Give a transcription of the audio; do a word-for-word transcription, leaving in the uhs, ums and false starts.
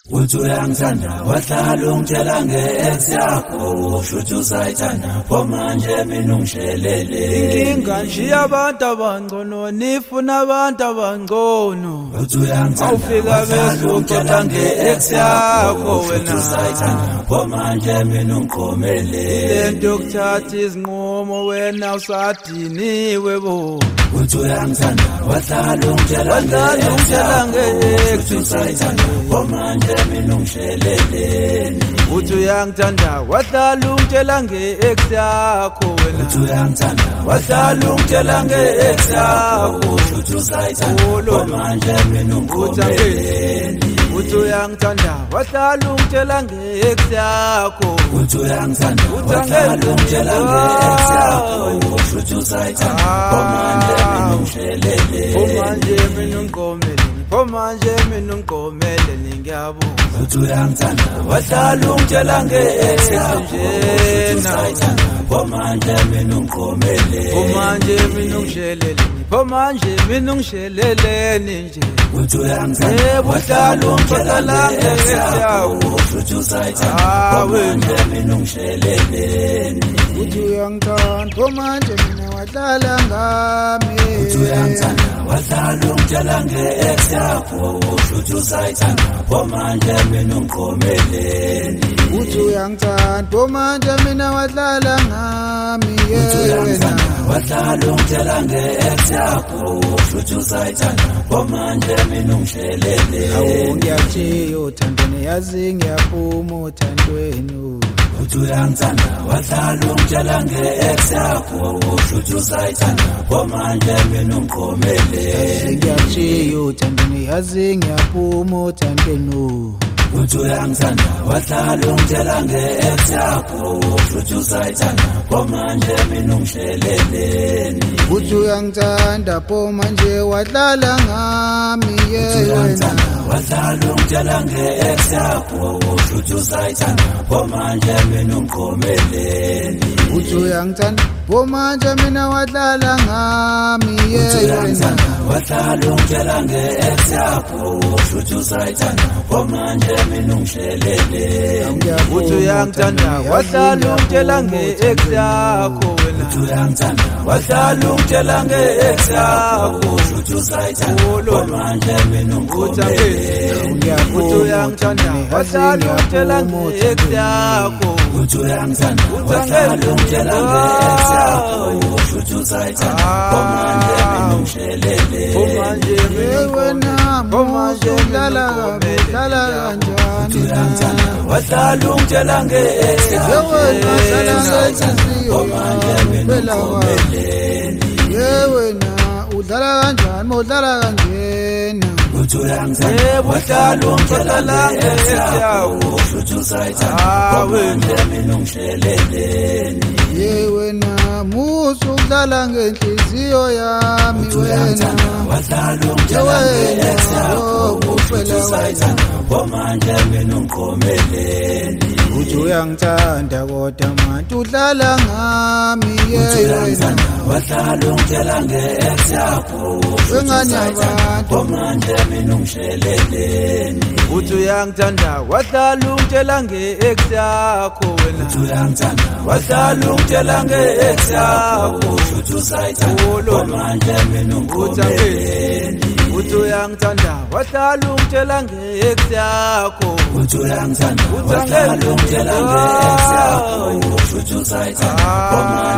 uthi uyangithanda wahlala ungitshela nge-ex yakho ushuthi usayithanda pho manje mina ungishelele inkinga nje abantu abangcono nifuna abantu abangcono uthi uyangithanda awufika besuxoxa nge-ex yakho ushuthi wena usayithanda pho manje mina ungiqomelele lento yokuthatha izinqumo wena usadiniwe bo uthi uyangithanda wahlala ungitshela wahlala ungitshela nge-ex ushuthi usayithanda pho manje mina ungisheleleni uthi uyangithanda wahlala ungitshela nge-ex yakho wena uthi uyangithanda wahlala ungitshela nge-ex yakho ushuthi usayithanda pho manje mina ungiqomelele uthi uyangithanda wahlala ungitshela nge-ex yakho uthi uyangithanda wahlala ungitshela nge-ex yakho ushuthi usayithanda pho manje mina ungisheleleni pho manje mina ungiqomeleni pho manje mina ungiqomeleni ngiyabonga uthi uyangithanda wahlala ungitshela nge-ex yakho ushuthi usayithanda pho manje mina ungiqomeleni pho manje mina ungisheleleni pho manje mina ungisheleleni nje uthi uyangithanda wahlala ungitshela nge-ex yakho ushuthi usayithanda pho manje mina ungisheleleni uthi uyangithanda pho manje mina wahlala ngami uthi uyangithanda wahlala ungitshela nge-ex yakho ushuthi usayithanda pho manje mina ungiqomeleni uthi uyangithanda pho manje mina wahlala ngami uthi yena uyangithanda wahlala ungitshela nge-ex yakho ushuthi usayithanda pho manje mina ungisheleleni awu ngiyajiya uthandweni yazi ngiyaphuma uthandweni uthi uyangithanda wahlala ungitshela nge-ex yakho ushuthi usayithanda pho manje mina ungiqomeleni ngiyajiya uthandweni yazi ngiyaphuma uthandweni uthi uyangithanda wahlala ungitshela nge-ex yakho ushuthi usayithanda pho manje mina ungisheleleni uthi uyangithanda pho manje wahlala ngami yena wahlala ungitshela nge-ex yakho ushuthi usayithanda pho manje mina ungiqomeleni uthi uyangithanda pho manje mina wahlala ngami yena wahlala ungitshela nge-ex yakho ushuthi usayithanda pho manje mina ungisheleleni uthi uyangithanda wahlala ungitshela nge-ex yakho wena uthi uyangithanda wahlala ungitshela nge-ex yakho ushuthi usayithanda pho manje mina ungiqomeleni uthi uyangithanda wahlala ungitshela nge-ex yakho uthi uyangithanda wahlala ungitshela nge-ex yakho ushuthi usayithanda pho manje mina ungisheleleni pho manje mina wena pho manje udlala udlala uthi kanjani uyangithanda wahlala ungitshela nge-ex yakho yewena udlala ngenhliziyo pho manje mina ungiqomeleni yewena udlala kanjani udlala kanjena uthi uyangithanda wahlala ungitshela nge-ex yakho ushuthi usayithanda pho manje mina ungisheleleni yewena musu udlala ngenhliziyo yami wena wahlala ungitshela nge-ex yakho ushuthi usayithanda pho manje mina ungiqomeleni uthi uyangithanda kodwa manje udlala ngami yewena wahlala ungitshela nge-ex yakho wengane abantu pho manje mina ungisheleleni uthi uyangithanda wahlala ungitshela nge-ex yakho wena uthi uyangithanda wahlala ungitshela nge-ex yakho ushuthi usayithanda pho manje mina ungiqomeleni uthi uyangithanda wahlala ungitshela nge-ex yakho uthi uyangithanda wahlala ungitshela nge-ex yakho ushuthi usayithanda pho manje